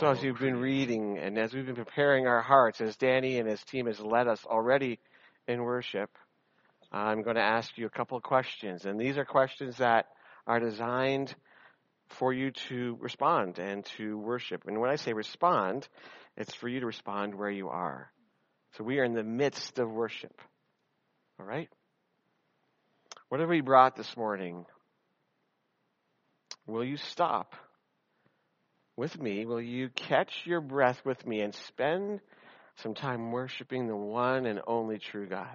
So as you've been reading and as we've been preparing our hearts, as Danny and his team has led us already in worship, I'm going to ask you a couple of questions. And these are questions that are designed for you to respond and to worship. And when I say respond, it's for you to respond where you are. So we are in the midst of worship. All right? What have we brought this morning? Will you stop with me? Will you catch your breath with me and spend some time worshiping the one and only true God?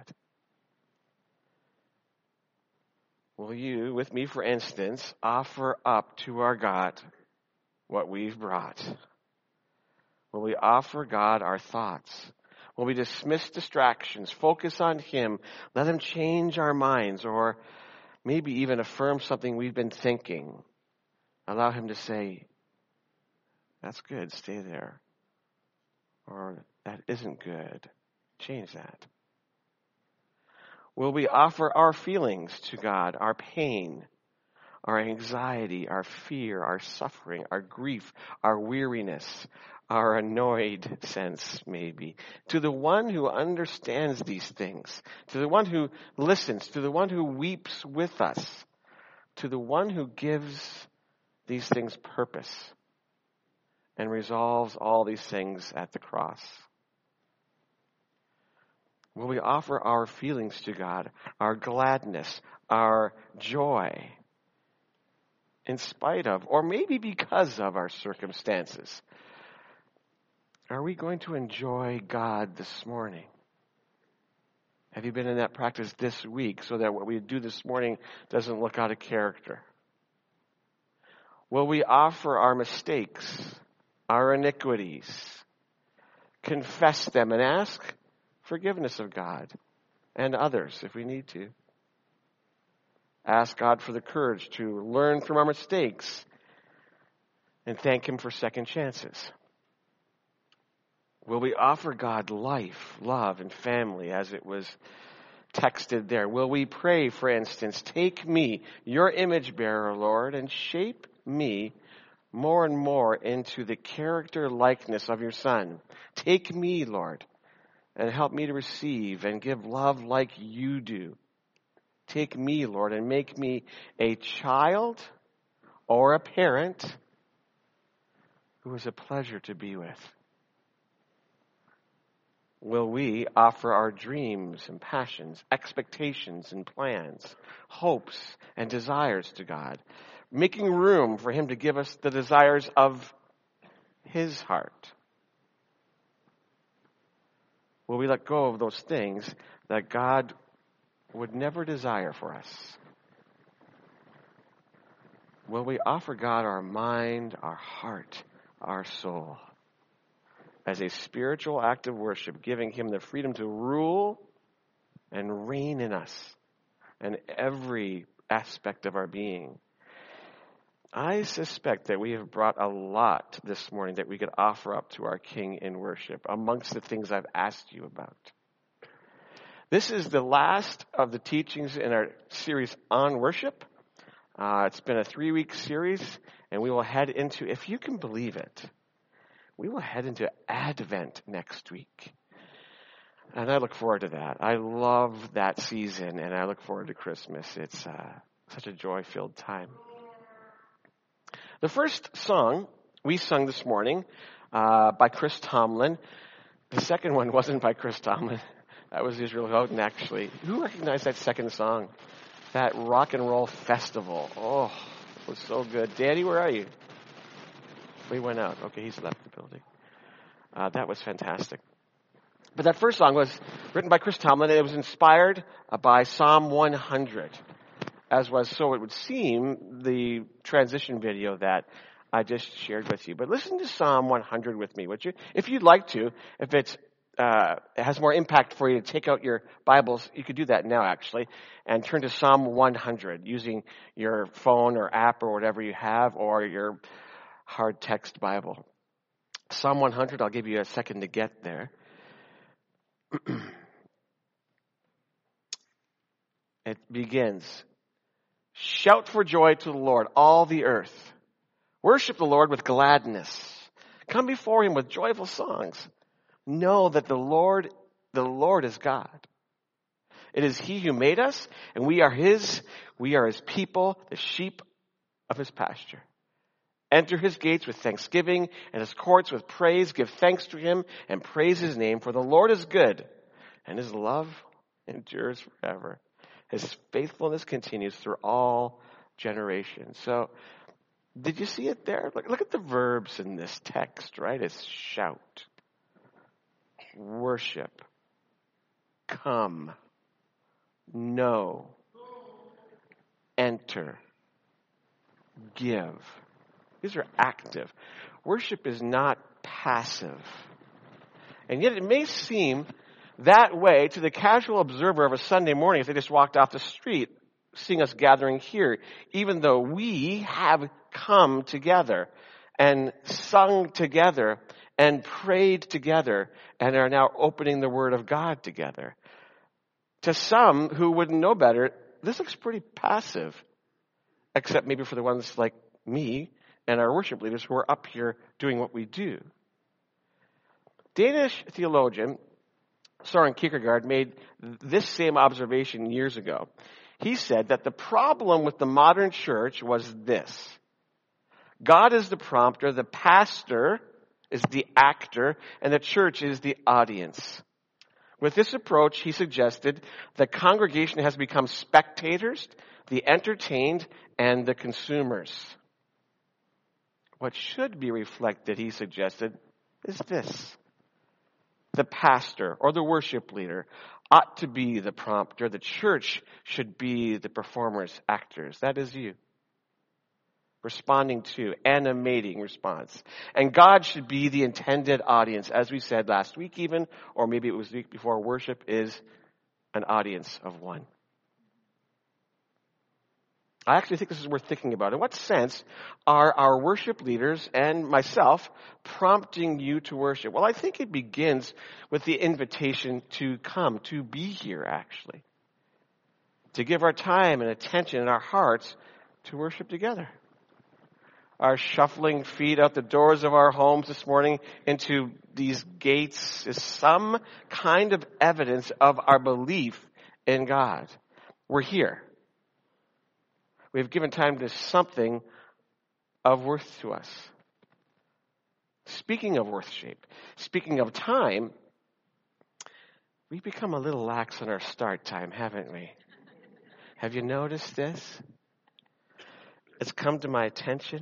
Will you, with me for instance, offer up to our God what we've brought? Will we offer God our thoughts? Will we dismiss distractions, focus on Him, let Him change our minds, or maybe even affirm something we've been thinking? Allow Him to say, that's good, stay there. Or that isn't good, change that. Will we offer our feelings to God, our pain, our anxiety, our fear, our suffering, our grief, our weariness, our annoyed sense maybe, to the one who understands these things, to the one who listens, to the one who weeps with us, to the one who gives these things purpose and resolves all these things at the cross? Will we offer our feelings to God, our gladness, our joy, in spite of, or maybe because of our circumstances? Are we going to enjoy God this morning? Have you been in that practice this week so that what we do this morning doesn't look out of character? Will we offer our mistakes, our iniquities, confess them, and ask forgiveness of God and others if we need to? Ask God for the courage to learn from our mistakes and thank Him for second chances. Will we offer God life, love, and family as it was texted there? Will we pray, for instance, take me, your image bearer, Lord, and shape me more and more into the character likeness of your Son. Take me, Lord, and help me to receive and give love like you do. Take me, Lord, and make me a child or a parent who is a pleasure to be with. Will we offer our dreams and passions, expectations and plans, hopes and desires to God, making room for Him to give us the desires of His heart? Will we let go of those things that God would never desire for us? Will we offer God our mind, our heart, our soul, as a spiritual act of worship, giving Him the freedom to rule and reign in us and every aspect of our being? I suspect that we have brought a lot this morning that we could offer up to our King in worship amongst the things I've asked you about. This is the last of the teachings in our series on worship. It's been a 3-week series, and we will head into, if you can believe it, we will head into Advent next week. And I look forward to that. I love that season, and I look forward to Christmas. It's such a joy-filled time. The first song we sung this morning by Chris Tomlin. The second one wasn't by Chris Tomlin. That was Israel Houghton, actually. Who recognized that second song? That rock and roll festival. Oh, it was so good. Daddy, where are you? We went out. Okay, he's left the building. That was fantastic. But that first song was written by Chris Tomlin, and it was inspired by Psalm 100, as was, so it would seem, the transition video that I just shared with you. But listen to Psalm 100 with me, would you? If you'd like to, if it has more impact for you to take out your Bibles, you could do that now, actually, and turn to Psalm 100 using your phone or app or whatever you have, or your hard text Bible. Psalm 100, I'll give you a second to get there. It begins, shout for joy to the Lord, all the earth. Worship the Lord with gladness. Come before him with joyful songs. Know that the Lord is God. It is he who made us, and we are his people, the sheep of his pasture. Enter his gates with thanksgiving and his courts with praise. Give thanks to him and praise his name, for the Lord is good, and his love endures forever. His faithfulness continues through all generations. So, did you see it there? Look at the verbs in this text, right? It's shout, worship, come, know, enter, give. These are active. Worship is not passive. And yet it may seem that way to the casual observer of a Sunday morning if they just walked off the street seeing us gathering here, even though we have come together and sung together and prayed together and are now opening the Word of God together. To some who wouldn't know better, this looks pretty passive, except maybe for the ones like me and our worship leaders who are up here doing what we do. Danish theologian Søren Kierkegaard made this same observation years ago. He said that the problem with the modern church was this. God is the prompter, the pastor is the actor, and the church is the audience. With this approach, he suggested the congregation has become spectators, the entertained, and the consumers. What should be reflected, he suggested, is this. The pastor or the worship leader ought to be the prompter. The church should be the performers, actors. That is you. Responding to, animating response. And God should be the intended audience. As we said last week even, or maybe it was the week before, worship is an audience of one. I actually think this is worth thinking about. In what sense are our worship leaders and myself prompting you to worship? Well, I think it begins with the invitation to come, to be here, actually. To give our time and attention and our hearts to worship together. Our shuffling feet out the doors of our homes this morning into these gates is some kind of evidence of our belief in God. We're here. We've given time to something of worth to us. Speaking of worth-shape, speaking of time, we've become a little lax on our start time, haven't we? Have you noticed this? It's come to my attention.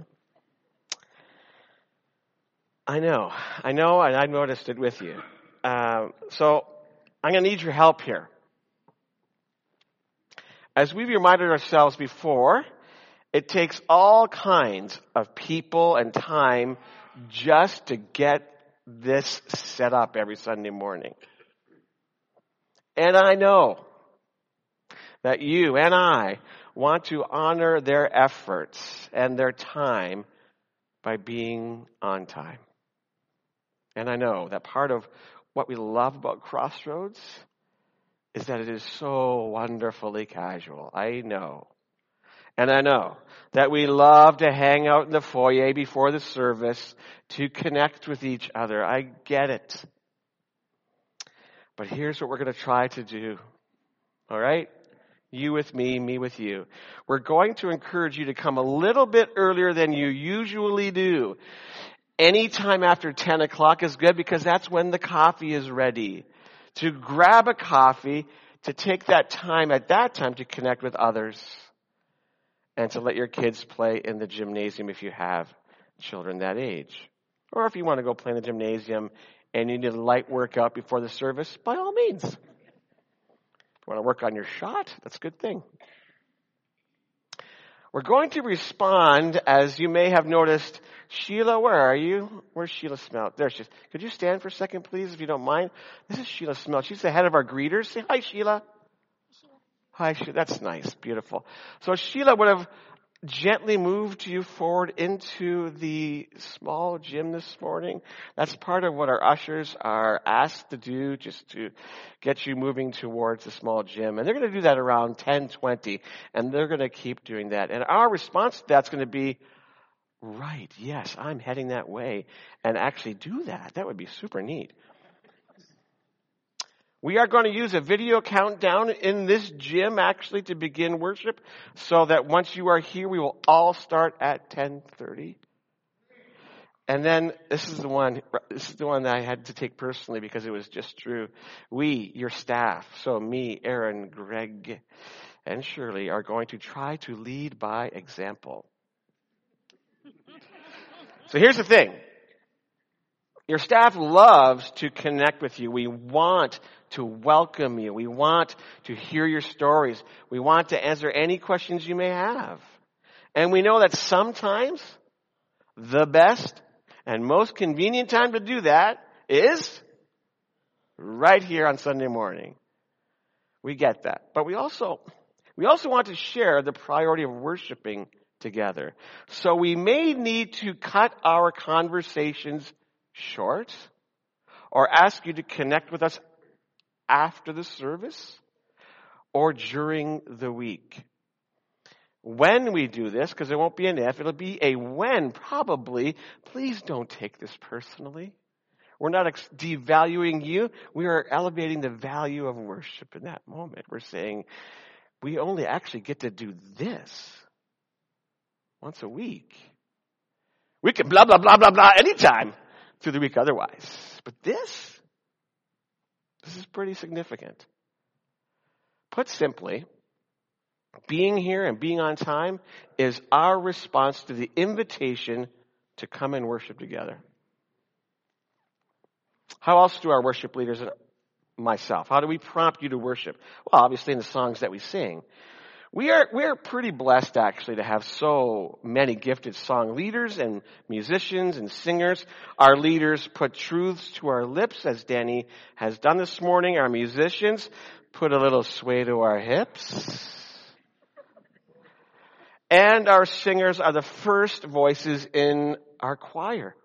I know, and I noticed it with you. So I'm going to need your help here. As we've reminded ourselves before, it takes all kinds of people and time just to get this set up every Sunday morning. And I know that you and I want to honor their efforts and their time by being on time. And I know that part of what we love about Crossroads is that it is so wonderfully casual. I know. And I know that we love to hang out in the foyer before the service to connect with each other. I get it. But here's what we're going to try to do. All right? You with me with you. We're going to encourage you to come a little bit earlier than you usually do. Anytime after 10 o'clock is good because that's when the coffee is ready. To grab a coffee, to take that time at that time to connect with others, and to let your kids play in the gymnasium if you have children that age. Or if you want to go play in the gymnasium and you need a light workout before the service, by all means. If you want to work on your shot, that's a good thing. We're going to respond, as you may have noticed. Sheila, where are you? Where's Sheila Smelt? There she is. Could you stand for a second, please, if you don't mind? This is Sheila Smelt. She's the head of our greeters. Say hi, Sheila. Hi, Sheila. That's nice. Beautiful. So Sheila would have gently moved you forward into the small gym this morning. That's part of what our ushers are asked to do, just to get you moving towards the small gym. And they're going to do that around 10:20, and they're going to keep doing that. And our response to that's going to be right, yes, I'm heading that way, and actually do that. That would be super neat. We are going to use a video countdown in this gym actually to begin worship, so that once you are here, we will all start at 10:30. And then this is the one that I had to take personally because it was just true. We, your staff, so me, Aaron, Greg, and Shirley, are going to try to lead by example. So here's the thing. Your staff loves to connect with you. We want to welcome you. We want to hear your stories. We want to answer any questions you may have. And we know that sometimes the best and most convenient time to do that is right here on Sunday morning. We get that. But we also want to share the priority of worshiping together. So we may need to cut our conversations short or ask you to connect with us after the service or during the week. When we do this, because it won't be an if, it'll be a when, probably. Please don't take this personally. We're not devaluing you. We are elevating the value of worship in that moment. We're saying we only actually get to do this once a week. We can blah, blah, blah, blah, blah anytime through the week otherwise. But this is pretty significant. Put simply, being here and being on time is our response to the invitation to come and worship together. How else do our worship leaders and myself, how do we prompt you to worship? Well, obviously in the songs that we sing. We are pretty blessed actually to have so many gifted song leaders and musicians and singers. Our leaders put truths to our lips, as Danny has done this morning. Our musicians put a little sway to our hips. And our singers are the first voices in our choir.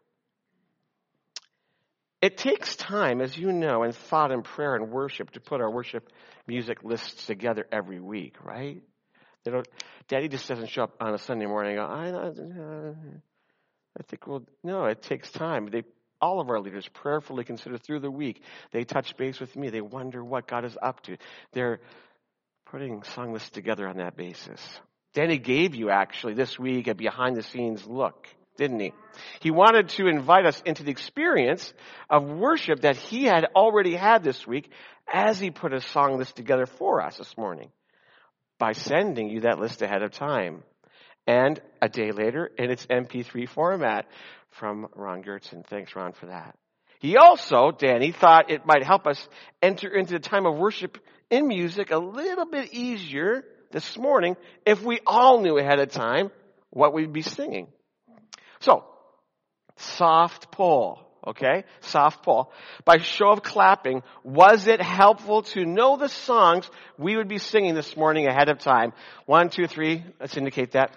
It takes time, as you know, in thought and prayer and worship to put our worship music lists together every week, right? Daddy just doesn't show up on a Sunday morning and go, I think no, it takes time. All of our leaders prayerfully consider through the week. They touch base with me. They wonder what God is up to. They're putting song lists together on that basis. Danny gave you actually this week a behind the scenes look, didn't he? He wanted to invite us into the experience of worship that he had already had this week as he put a song list together for us this morning by sending you that list ahead of time and a day later in its MP3 format from Ron Gertzen. Thanks, Ron, for that. He also, Danny, thought it might help us enter into the time of worship in music a little bit easier this morning if we all knew ahead of time what we'd be singing. So, soft poll, okay? Soft poll. By show of clapping, was it helpful to know the songs we would be singing this morning ahead of time? 1, 2, 3. Let's indicate that.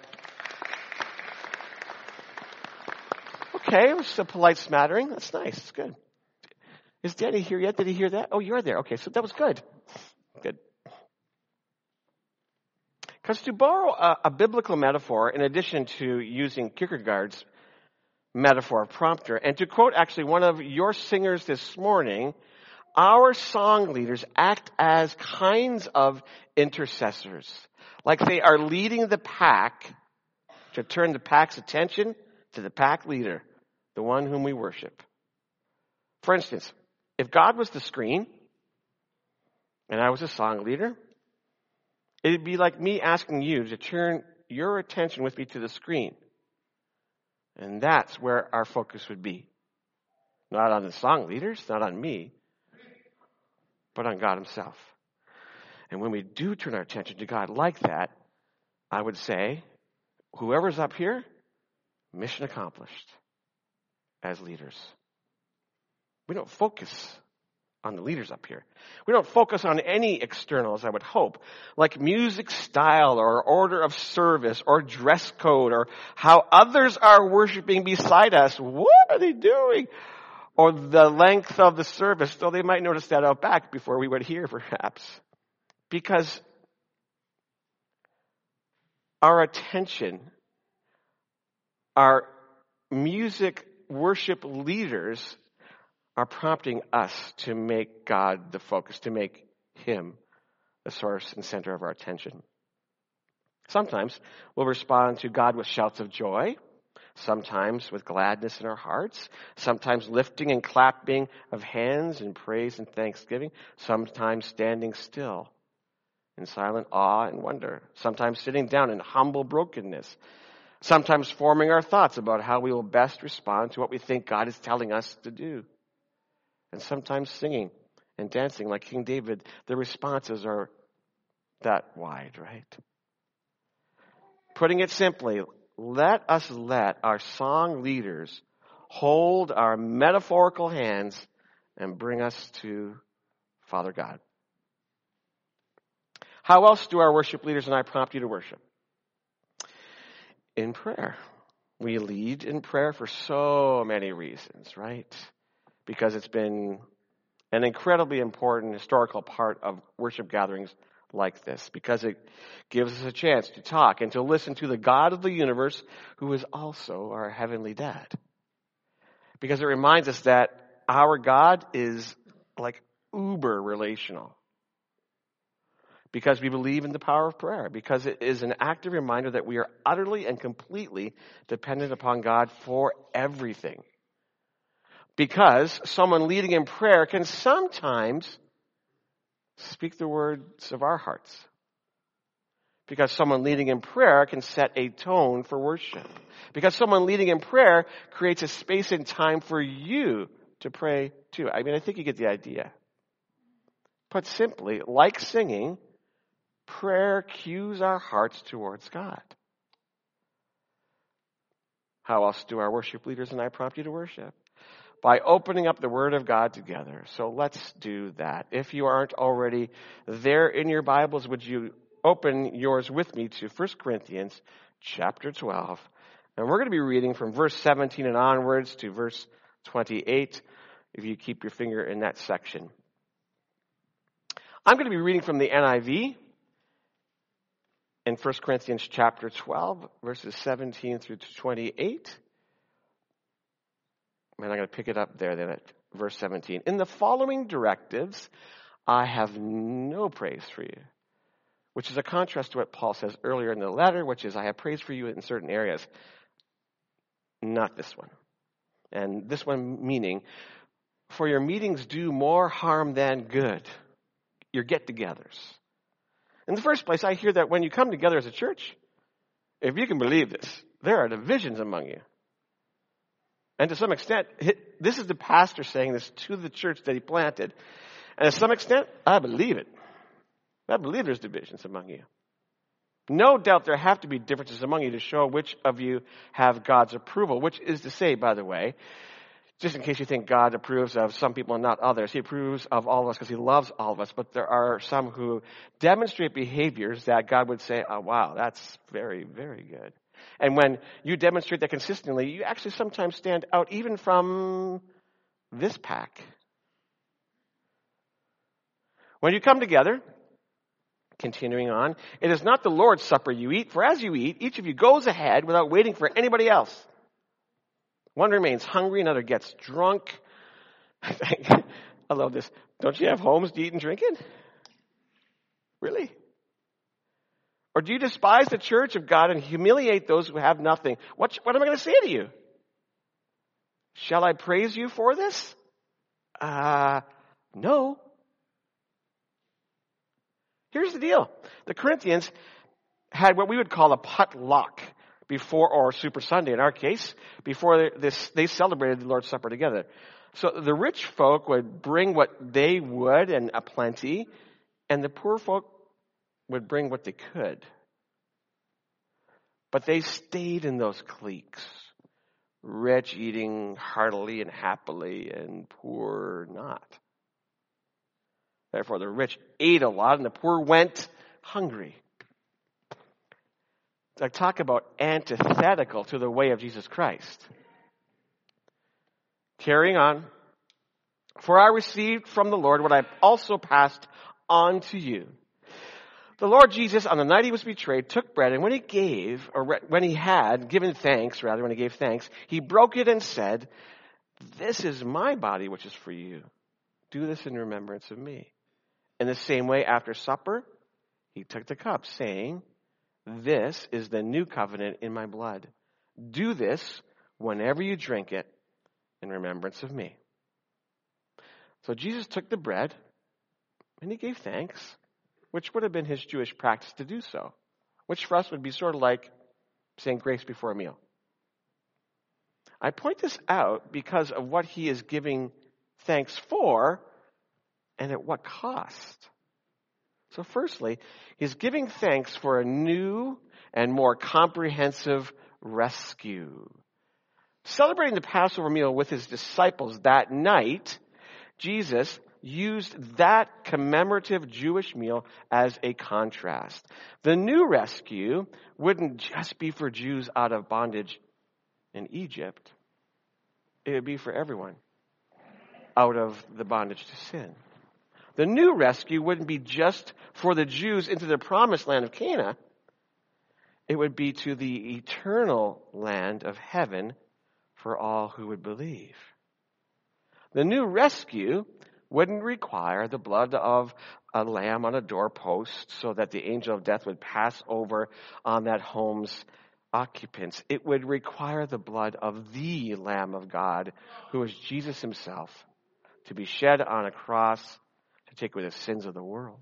Okay, it was a polite smattering. That's nice. It's good. Is Danny here yet? Did he hear that? Oh, you're there. Okay, so that was good. Good. Because to borrow a biblical metaphor, in addition to using Kierkegaard's metaphor prompter, and to quote actually one of your singers this morning, our song leaders act as kinds of intercessors. Like they are leading the pack to turn the pack's attention to the pack leader, the one whom we worship. For instance, if God was the screen and I was a song leader, it'd be like me asking you to turn your attention with me to the screen. And that's where our focus would be. Not on the song leaders, not on me, but on God himself. And when we do turn our attention to God like that, I would say, whoever's up here, mission accomplished as leaders. We don't focus on the leaders up here. We don't focus on any externals, I would hope, like music style or order of service or dress code or how others are worshiping beside us. What are they doing? Or the length of the service, though they might notice that out back before we would hear perhaps. Because our attention, our music worship leaders are prompting us to make God the focus, to make him the source and center of our attention. Sometimes we'll respond to God with shouts of joy, sometimes with gladness in our hearts, sometimes lifting and clapping of hands in praise and thanksgiving, sometimes standing still in silent awe and wonder, sometimes sitting down in humble brokenness, sometimes forming our thoughts about how we will best respond to what we think God is telling us to do, and sometimes singing and dancing like King David. The responses are that wide, right? Putting it simply, let our song leaders hold our metaphorical hands and bring us to Father God. How else do our worship leaders and I prompt you to worship? In prayer. We lead in prayer for so many reasons, right? Because it's been an incredibly important historical part of worship gatherings like this, because it gives us a chance to talk and to listen to the God of the universe, who is also our heavenly dad. Because it reminds us that our God is like uber relational. Because we believe in the power of prayer. Because it is an active reminder that we are utterly and completely dependent upon God for everything. Because someone leading in prayer can sometimes speak the words of our hearts. Because someone leading in prayer can set a tone for worship. Because someone leading in prayer creates a space and time for you to pray too. I think you get the idea. Put simply, like singing, prayer cues our hearts towards God. How else do our worship leaders and I prompt you to worship? By opening up the Word of God together. So let's do that. If you aren't already there in your Bibles, would you open yours with me to 1 Corinthians chapter 12. And we're going to be reading from verse 17 and onwards to verse 28, if you keep your finger in that section. I'm going to be reading from the NIV in 1 Corinthians chapter 12, verses 17 through 28. And I'm going to pick it up there then at verse 17. In the following directives, I have no praise for you, which is a contrast to what Paul says earlier in the letter, which is, I have praise for you in certain areas. Not this one. And this one meaning, for your meetings do more harm than good. Your get-togethers. In the first place, I hear that when you come together as a church, if you can believe this, there are divisions among you. And to some extent, this is the pastor saying this to the church that he planted. And to some extent, I believe it. I believe there's divisions among you. No doubt there have to be differences among you to show which of you have God's approval, which is to say, by the way, just in case you think God approves of some people and not others, he approves of all of us because he loves all of us. But there are some who demonstrate behaviors that God would say, oh, wow, that's very, very good. And when you demonstrate that consistently, you actually sometimes stand out even from this pack. When you come together, continuing on, it is not the Lord's Supper you eat, for as you eat, each of you goes ahead without waiting for anybody else. One remains hungry, another gets drunk. I love this. Don't you have homes to eat and drink in? Really? Or do you despise the church of God and humiliate those who have nothing? What am I going to say to you? Shall I praise you for this? No. Here's the deal. The Corinthians had what we would call a potluck before, or Super Sunday in our case, before they celebrated the Lord's Supper together. So the rich folk would bring what they would and a plenty, and the poor folk would bring what they could. But they stayed in those cliques. Rich eating heartily and happily, and poor not. Therefore, the rich ate a lot, and the poor went hungry. I talk about antithetical to the way of Jesus Christ. Carrying on. For I received from the Lord what I also passed on to you. The Lord Jesus, on the night he was betrayed, took bread, and when he had given thanks, when he gave thanks, he broke it and said, "This is my body, which is for you. Do this in remembrance of me." In the same way, after supper, he took the cup, saying, "This is the new covenant in my blood. Do this whenever you drink it in remembrance of me." So Jesus took the bread, and he gave thanks, which would have been his Jewish practice to do so, which for us would be sort of like saying grace before a meal. I point this out because of what he is giving thanks for and at what cost. So firstly, he's giving thanks for a new and more comprehensive rescue. Celebrating the Passover meal with his disciples that night, Jesus used that commemorative Jewish meal as a contrast. The new rescue wouldn't just be for Jews out of bondage in Egypt. It would be for everyone out of the bondage to sin. The new rescue wouldn't be just for the Jews into the promised land of Canaan. It would be to the eternal land of heaven for all who would believe. The new rescue wouldn't require the blood of a lamb on a doorpost so that the angel of death would pass over on that home's occupants. It would require the blood of the Lamb of God, who is Jesus himself, to be shed on a cross to take away the sins of the world.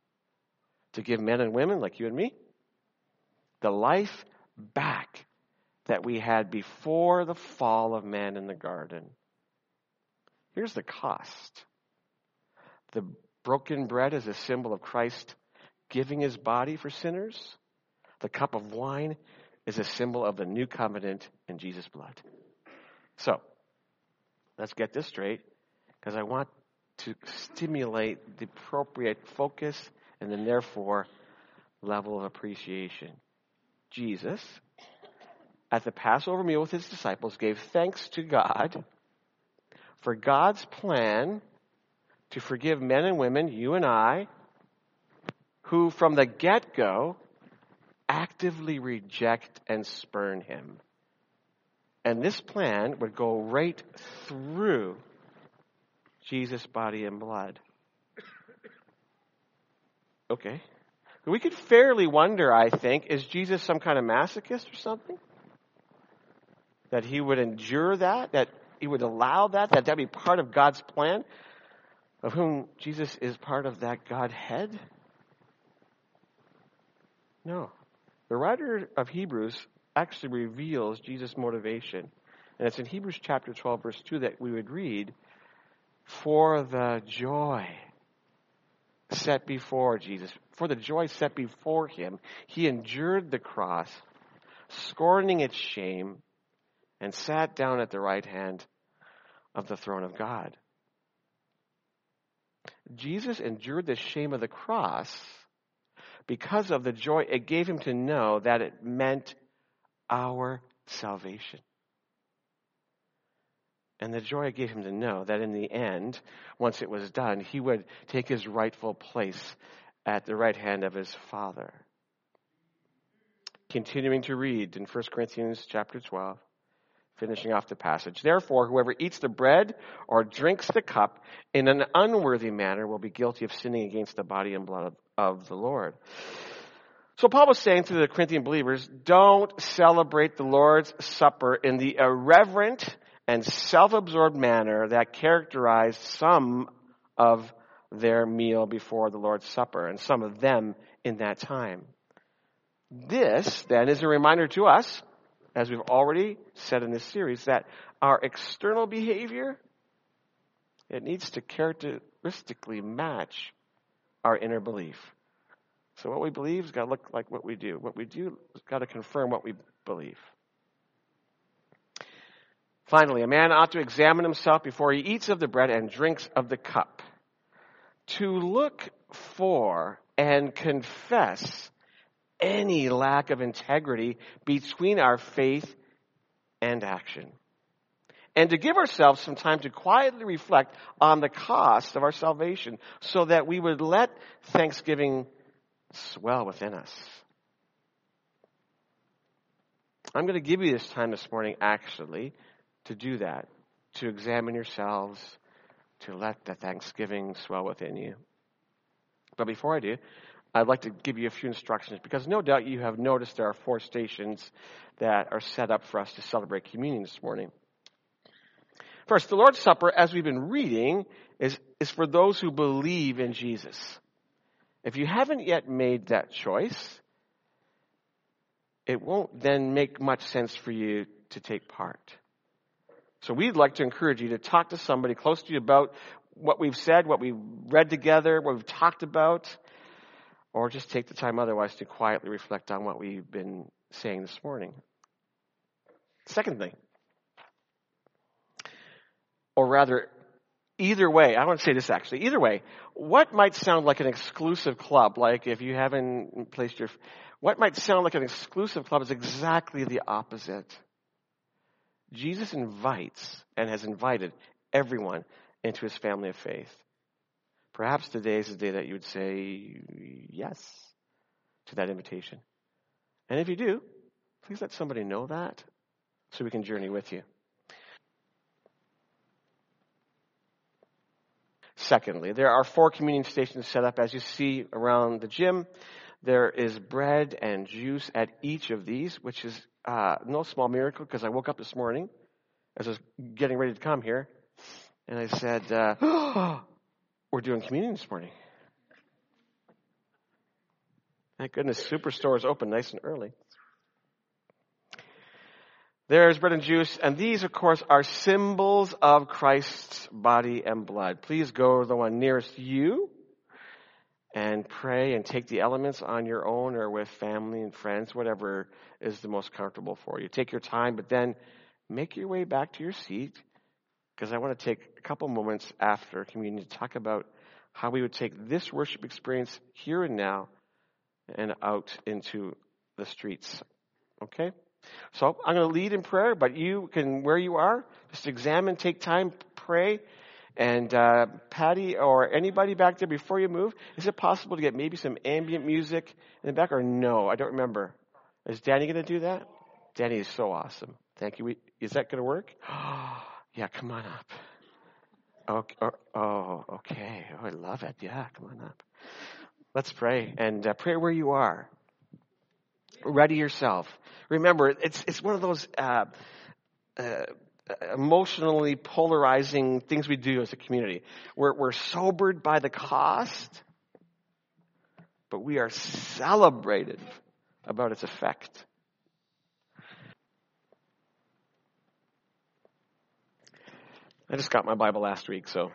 To give men and women like you and me the life back that we had before the fall of man in the garden. Here's the cost. The broken bread is a symbol of Christ giving his body for sinners. The cup of wine is a symbol of the new covenant in Jesus' blood. So, let's get this straight, because I want to stimulate the appropriate focus and then therefore level of appreciation. Jesus, at the Passover meal with his disciples, gave thanks to God for God's plan to forgive men and women, you and I, who from the get-go actively reject and spurn him. And this plan would go right through Jesus' body and blood. Okay. We could fairly wonder, I think, is Jesus some kind of masochist or something? That he would endure that he would allow that be part of God's plan, of whom Jesus is part of that Godhead? No. The writer of Hebrews actually reveals Jesus' motivation. And it's in Hebrews chapter 12, verse 2 that we would read, "For the joy set before Jesus, for the joy set before him, he endured the cross, scorning its shame, and sat down at the right hand of the throne of God." Jesus endured the shame of the cross because of the joy it gave him to know that it meant our salvation. And the joy it gave him to know that in the end, once it was done, he would take his rightful place at the right hand of his Father. Continuing to read in 1 Corinthians chapter 12, finishing off the passage. "Therefore, whoever eats the bread or drinks the cup in an unworthy manner will be guilty of sinning against the body and blood of the Lord." So Paul was saying to the Corinthian believers, don't celebrate the Lord's Supper in the irreverent and self-absorbed manner that characterized some of their meal before the Lord's Supper, and some of them in that time. This, then, is a reminder to us, as we've already said in this series, that our external behavior, it needs to characteristically match our inner belief. So what we believe has got to look like what we do. What we do has got to confirm what we believe. Finally, a man ought to examine himself before he eats of the bread and drinks of the cup, to look for and confess any lack of integrity between our faith and action, and to give ourselves some time to quietly reflect on the cost of our salvation so that we would let thanksgiving swell within us. I'm going to give you this time this morning, actually, to do that, to examine yourselves, to let the thanksgiving swell within you. But before I do, I'd like to give you a few instructions, because no doubt you have noticed there are 4 stations that are set up for us to celebrate communion this morning. First, the Lord's Supper, as we've been reading, is for those who believe in Jesus. If you haven't yet made that choice, it won't then make much sense for you to take part. So we'd like to encourage you to talk to somebody close to you about what we've said, what we've read together, what we've talked about, or just take the time otherwise to quietly reflect on what we've been saying this morning. Second thing, or rather, either way, I want to say this actually, either way, what might sound like an exclusive club, like if you haven't placed what might sound like an exclusive club is exactly the opposite. Jesus invites and has invited everyone into his family of faith. Perhaps today is the day that you would say yes to that invitation. And if you do, please let somebody know that so we can journey with you. Secondly, there are 4 communion stations set up as you see around the gym. There is bread and juice at each of these, which is no small miracle, because I woke up this morning as I was getting ready to come here, and I said, we're doing communion this morning. Thank goodness Superstore is open nice and early. There's bread and juice, and these, of course, are symbols of Christ's body and blood. Please go to the one nearest you and pray and take the elements on your own or with family and friends, whatever is the most comfortable for you. Take your time, but then make your way back to your seat, because I want to take a couple moments after communion to talk about how we would take this worship experience here and now and out into the streets. Okay? So I'm going to lead in prayer, but you can, where you are, just examine, take time, pray. And Patty or anybody back there, before you move, is it possible to get maybe some ambient music in the back? Or no, I don't remember. Is Danny going to do that? Danny is so awesome. Thank you. Is that going to work? Yeah, come on up. Okay. Okay. Oh, I love it. Yeah, come on up. Let's pray. And pray where you are. Ready yourself. Remember, it's one of those emotionally polarizing things we do as a community. We're sobered by the cost, but we are celebrated about its effect. I just got my Bible last week, so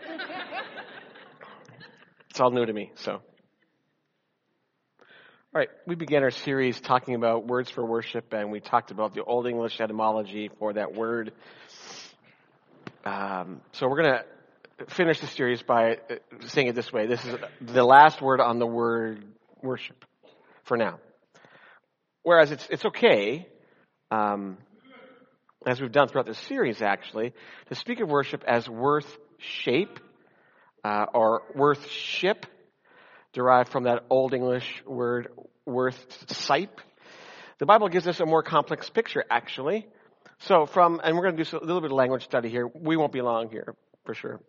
it's all new to me. So, all right, we began our series talking about words for worship, and we talked about the Old English etymology for that word. So we're going to finish the series by saying it this way. This is the last word on the word worship for now. Whereas it's okay, as we've done throughout this series actually, to speak of worship as worth-shape or worth-ship, derived from that Old English word worth-sipe. The Bible gives us a more complex picture actually. So and we're going to do a little bit of language study here. We won't be long here, for sure.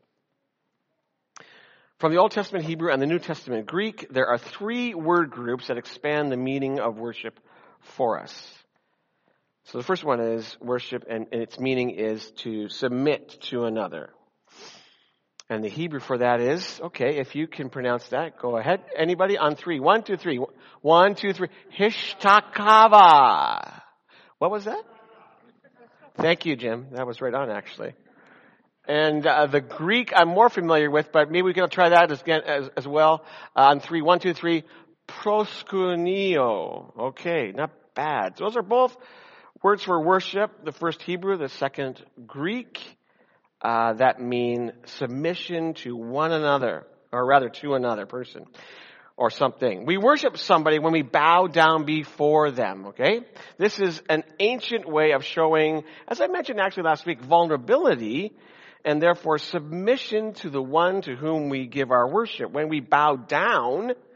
From the Old Testament Hebrew and the New Testament Greek, there are 3 word groups that expand the meaning of worship for us. So the first one is worship, and its meaning is to submit to another. And the Hebrew for that is, okay, if you can pronounce that, go ahead. Anybody on 3? 1, 2, 3. 1, 2, 3. Hishtakava. What was that? Thank you, Jim. That was right on, actually. And the Greek I'm more familiar with, but maybe we can try that as well. On 3, 1, 2, 3. Proskuneo. Okay, not bad. So those are both words for worship. The first Hebrew, the second Greek. That mean submission to one another, or rather to another person or something. We worship somebody when we bow down before them, okay? This is an ancient way of showing, as I mentioned actually last week, vulnerability and therefore submission to the one to whom we give our worship. When we bow down,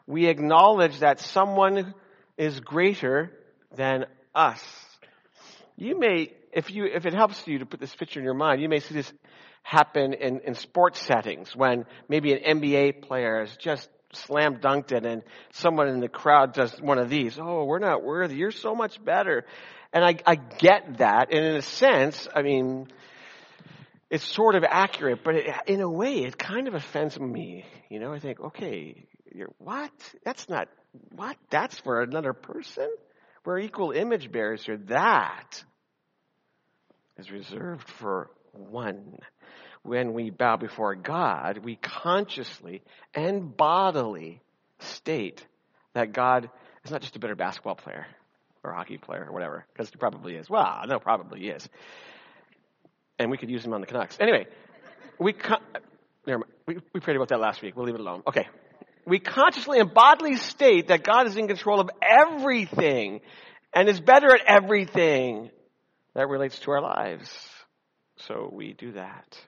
We acknowledge that someone is greater than us. You may, if it helps you to put this picture in your mind, you may see this happen in sports settings when maybe an NBA player has just slam dunked it and someone in the crowd does one of these. Oh, we're not worthy. You're so much better. And I get that. And in a sense, I mean, it's sort of accurate, but in a way, it kind of offends me. You know, I think, okay, what? That's not, what? That's for another person? We're equal image bearers here. That is reserved for one. When we bow before God, we consciously and bodily state that God is not just a better basketball player or hockey player or whatever, because he probably is. Well, no, probably is. And we could use him on the Canucks. Anyway, never mind. We prayed about that last week. We'll leave it alone. Okay. We consciously and bodily state that God is in control of everything and is better at everything that relates to our lives. So we do that.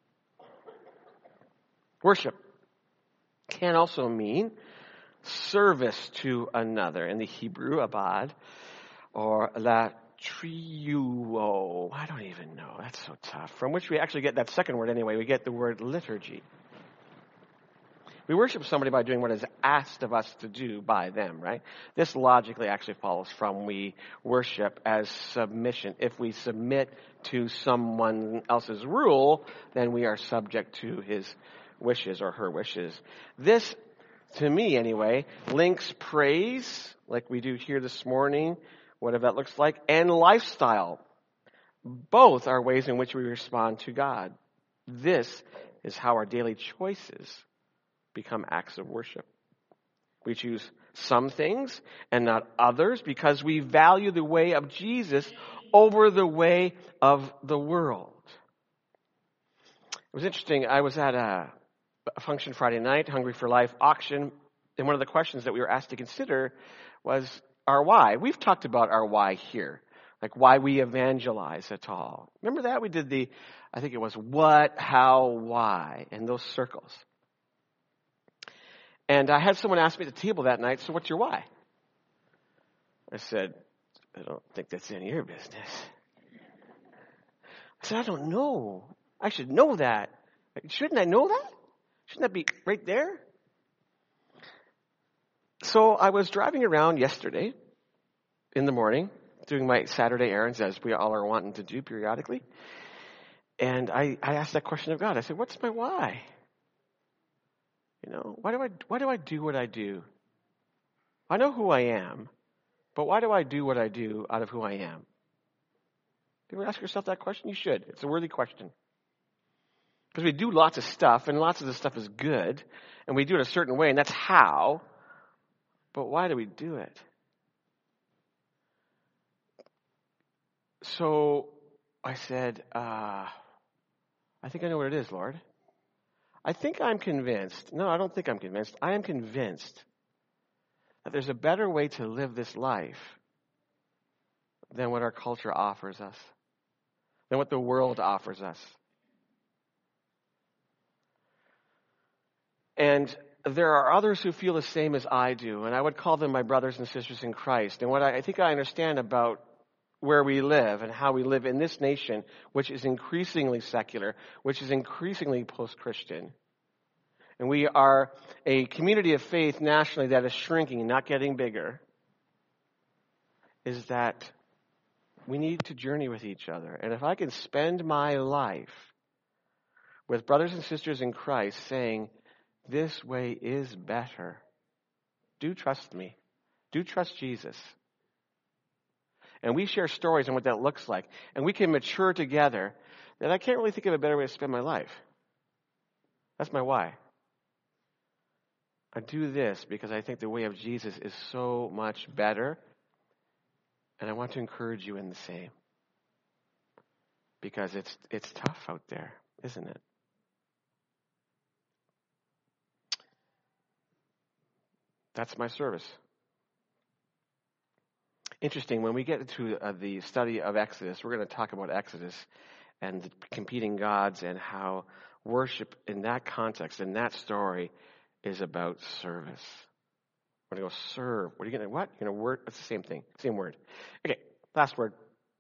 Worship can also mean service to another. In the Hebrew, abad, or latriuo. I don't even know. That's so tough. From which we actually get that second word anyway. We get the word liturgy. We worship somebody by doing what is asked of us to do by them, right? This logically actually follows from we worship as submission. If we submit to someone else's rule, then we are subject to his wishes or her wishes. This, to me anyway, links praise, like we do here this morning, whatever that looks like, and lifestyle. Both are ways in which we respond to God. This is how our daily choices become acts of worship. We choose some things and not others because we value the way of Jesus over the way of the world. It was interesting. I was at a function Friday night, Hungry for Life auction, and one of the questions that we were asked to consider was our why. We've talked about our why here, like why we evangelize at all. Remember that? We did I think it was what, how, why, in those circles. And I had someone ask me at the table that night, so what's your why? I said, I don't think that's any of your business. I said, I don't know. I should know that. Shouldn't I know that? Shouldn't that be right there? So I was driving around yesterday in the morning, doing my Saturday errands, as we all are wanting to do periodically. And I asked that question of God. I said, what's my why? You know, why do I do what I do? I know who I am, but why do I do what I do out of who I am? You ever ask yourself that question? You should. It's a worthy question. Because we do lots of stuff, and lots of the stuff is good, and we do it a certain way, and that's how. But why do we do it? So I said, I think I know what it is, Lord. I think I'm convinced. No, I don't think I'm convinced. I am convinced that there's a better way to live this life than what our culture offers us, than what the world offers us. And there are others who feel the same as I do, and I would call them my brothers and sisters in Christ. And what I think I understand about where we live and how we live in this nation, which is increasingly secular, which is increasingly post-Christian. And we are a community of faith nationally that is shrinking and not getting bigger, is that we need to journey with each other. And if I can spend my life with brothers and sisters in Christ saying, this way is better, do trust me. Do trust Jesus. And we share stories on what that looks like. And we can mature together. Then I can't really think of a better way to spend my life. That's my why. I do this because I think the way of Jesus is so much better. And I want to encourage you in the same. Because it's tough out there, isn't it? That's my service. Interesting, when we get to the study of Exodus, we're going to talk about Exodus and the competing gods and how worship in that context, in that story, is about service. We're going to go serve. What are you going to, what? You're going to work. It's the same thing. Same word. Okay, last word.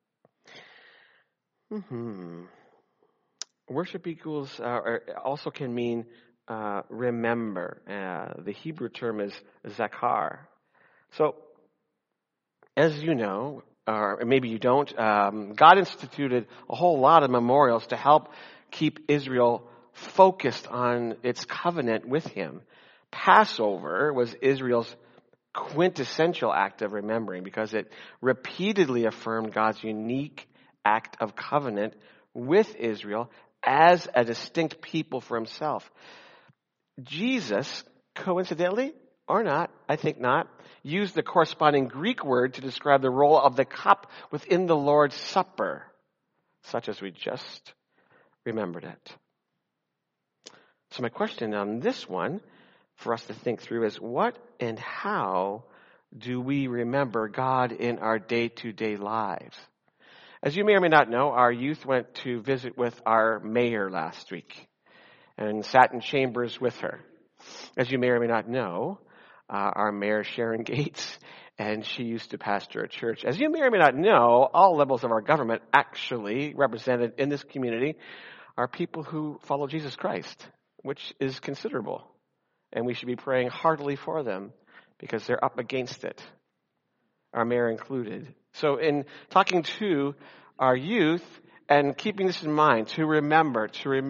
Worship equals, or also can mean remember. The Hebrew term is zakar. So, as you know, or maybe you don't, God instituted a whole lot of memorials to help keep Israel focused on its covenant with him. Passover was Israel's quintessential act of remembering because it repeatedly affirmed God's unique act of covenant with Israel as a distinct people for himself. Jesus, coincidentally or not, I think not, used the corresponding Greek word to describe the role of the cup within the Lord's Supper, such as we just remembered it. So my question on this one for us to think through is, what and how do we remember God in our day-to-day lives? As you may or may not know, our youth went to visit with our mayor last week and sat in chambers with her. As you may or may not know, our mayor, Sharon Gates, and she used to pastor a church. As you may or may not know, all levels of our government actually represented in this community are people who follow Jesus Christ, which is considerable. And we should be praying heartily for them because they're up against it, our mayor included. So in talking to our youth and keeping this in mind, to remember,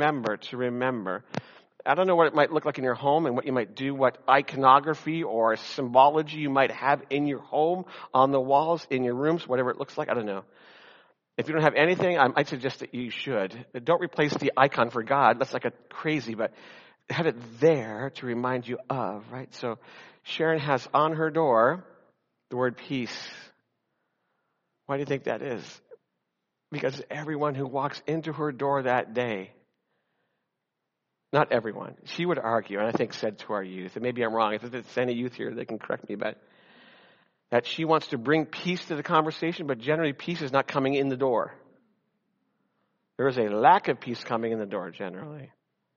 I don't know what it might look like in your home and what you might do, what iconography or symbology you might have in your home, on the walls, in your rooms, whatever it looks like. I don't know. If you don't have anything, I suggest that you should. Don't replace the icon for God. That's like a crazy, but have it there to remind you of, right? So Sharon has on her door the word peace. Why do you think that is? Because everyone who walks into her door that day, not everyone, she would argue, and I think said to our youth, and maybe I'm wrong, if there's any youth here, they can correct me, but that she wants to bring peace to the conversation, but generally peace is not coming in the door. There is a lack of peace coming in the door, generally.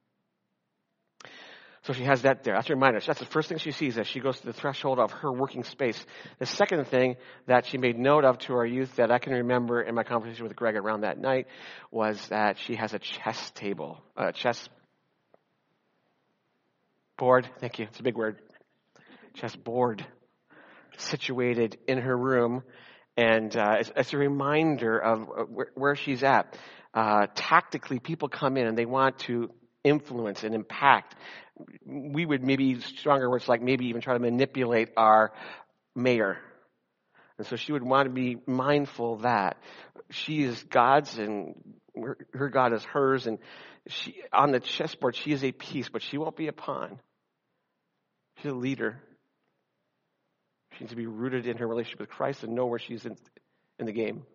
So she has that there. That's a reminder. That's the first thing she sees as she goes to the threshold of her working space. The second thing that she made note of to our youth that I can remember in my conversation with Greg around that night was that she has a chess table, chess board. Thank you. It's a big word. Chess board situated in her room. And it's a reminder of where she's at. Tactically, people come in and they want to influence and impact. We would maybe use stronger words like maybe even try to manipulate our mayor. And so she would want to be mindful that she is God's and her God is hers. And she, on the chessboard, she is a piece, but she won't be a pawn. She's a leader. She needs to be rooted in her relationship with Christ and know where she's in the game.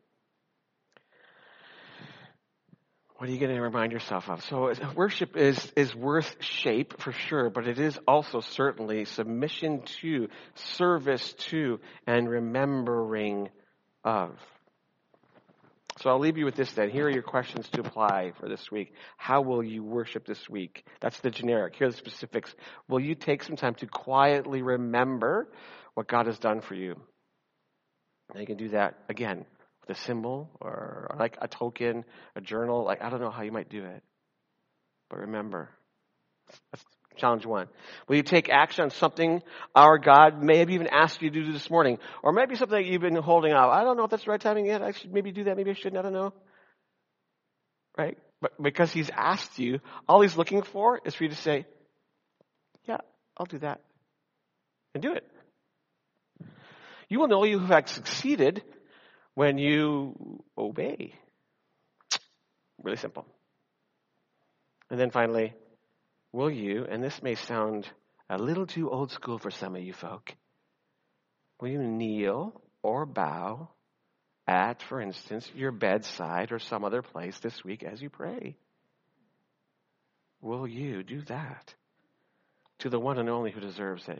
What are you going to remind yourself of? So worship is worth shape for sure, but it is also certainly submission to, service to, and remembering of. So I'll leave you with this then. Here are your questions to apply for this week. How will you worship this week? That's the generic. Here are the specifics. Will you take some time to quietly remember what God has done for you? And you can do that again. A symbol or like a token, a journal, like I don't know how you might do it. But remember, that's challenge one. Will you take action on something our God may have even asked you to do this morning? Or maybe something that you've been holding out. I don't know if that's the right timing yet. I should maybe do that. Maybe I shouldn't. I don't know. Right? But because he's asked you, all he's looking for is for you to say, yeah, I'll do that. And do it. You will know you have succeeded when you obey. Really simple. And then finally, will you, and this may sound a little too old school for some of you folk, will you kneel or bow at, for instance, your bedside or some other place this week as you pray? Will you do that to the one and only who deserves it?